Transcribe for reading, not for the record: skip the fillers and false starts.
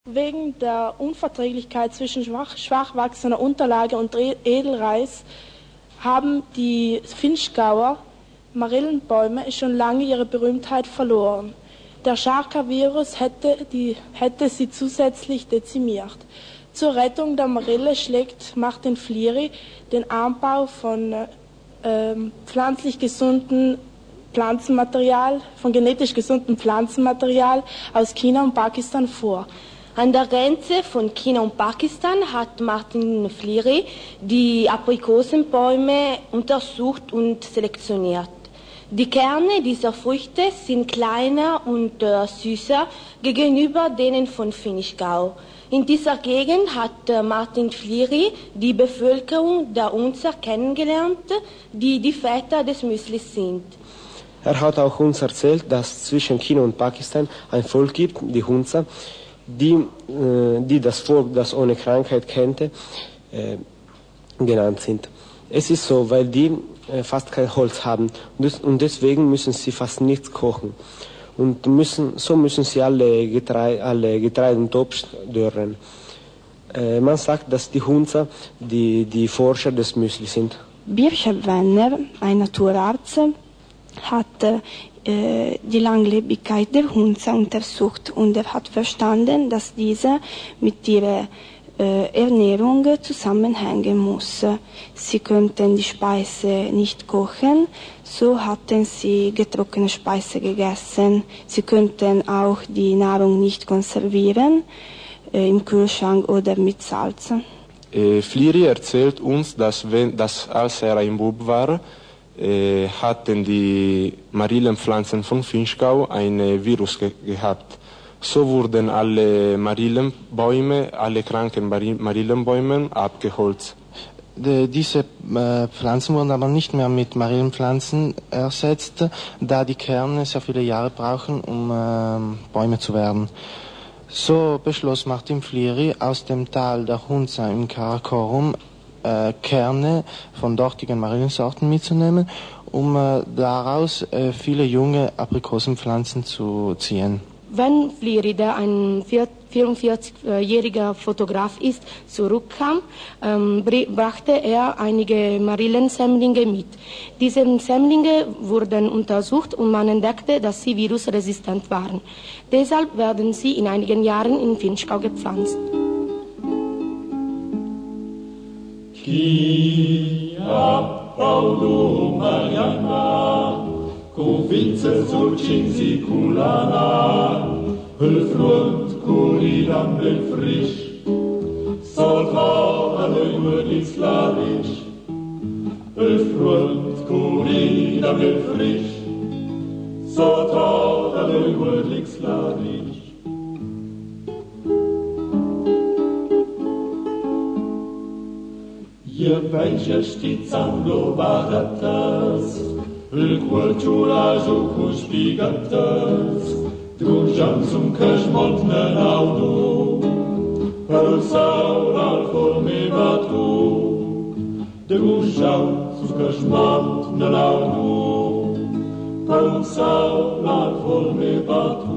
Wegen der Unverträglichkeit zwischen schwach wachsender Unterlage und Edelreis haben die Vinschgauer Marillenbäume schon lange ihre Berühmtheit verloren. Der Charka-Virus hätte sie zusätzlich dezimiert. Zur Rettung der Marille schlägt Martin Flieri den Anbau von genetisch gesundem Pflanzenmaterial aus China und Pakistan vor. An der Grenze von China und Pakistan hat Martin Flieri die Aprikosenbäume untersucht und selektioniert. Die Kerne dieser Früchte sind kleiner und süßer gegenüber denen von Vinschgau. In dieser Gegend hat Martin Flieri die Bevölkerung der Hunzer kennengelernt, die die Väter des Müslis sind. Er hat auch uns erzählt, dass zwischen China und Pakistan ein Volk gibt, die Hunzer, die das Volk, das ohne Krankheit kannte, genannt sind. Es ist so, weil die fast kein Holz haben und deswegen müssen sie fast nichts kochen. Und so müssen sie alle Getreide und Obst dörren. Man sagt, dass die Hunzer die Forscher des Müsli sind. Bircher Wenner, ein Naturarzt, hat die Langlebigkeit der Hunzer untersucht und er hat verstanden, dass diese mit ihrer Ernährung zusammenhängen muss. Sie könnten die Speise nicht kochen, so hatten sie getrocknete Speise gegessen. Sie könnten auch die Nahrung nicht konservieren, im Kühlschrank oder mit Salz. Flieri erzählt uns, dass als er ein Bub war, hatten die Marillenpflanzen von Vinschgau ein Virus gehabt. So wurden alle Marillenbäume, alle kranken Marillenbäume abgeholzt. Diese Pflanzen wurden aber nicht mehr mit Marillenpflanzen ersetzt, da die Kerne sehr viele Jahre brauchen, um Bäume zu werden. So beschloss Martin Flieri, aus dem Tal der Hunza im Karakorum Kerne von dortigen Marillensorten mitzunehmen, um daraus viele junge Aprikosenpflanzen zu ziehen. Wenn Flieri, der ein 44-jähriger Fotograf ist, zurückkam, brachte er einige Marillensämmlinge mit. Diese Sämmlinge wurden untersucht und man entdeckte, dass sie virusresistent waren. Deshalb werden sie in einigen Jahren in Vinschgau gepflanzt. Chia Paulo Mariana, Covință sulcin siculana, îl frunt cu ridam del friș, Solva lui măric slavici, îl frunt cu ridam del friș, Solva lui măric slavici. Ihr welche știți amblobaratăți, îl culciurajul cu șpigătăți, družam zum kažmot nenaudu, îl sau al forme batu, družam zum kažmot nenaudu, îl sau al forme batu.